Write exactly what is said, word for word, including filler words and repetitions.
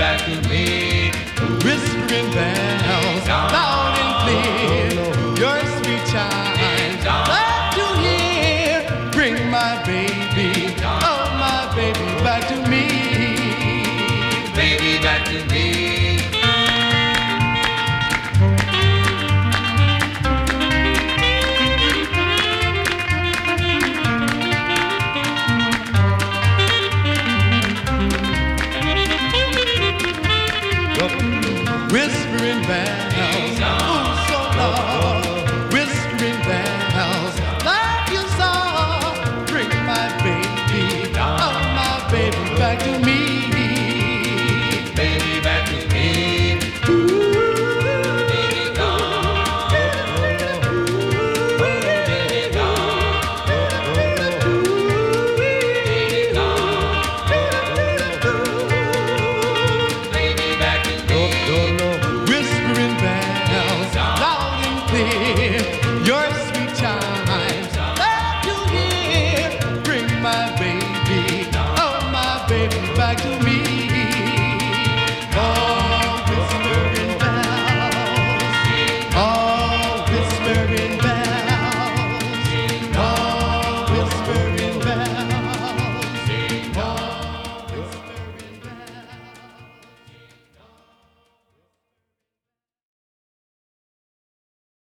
back to me. Whispering bells, loud and clear, your sweet chimes, love to hear. Bring my baby, oh my baby, back to me. Baby, back to me. Whispering bells, oh so loud. Whispering bells, like you saw. Bring my baby, oh my baby, back to me. Baby, back to me. Baby, gone. Baby, gone. Baby, gone. Baby, back to me. Whispering bells, loud and clear, your sweet chimes, love to hear. Bring my baby, oh my baby, back to me. Oh,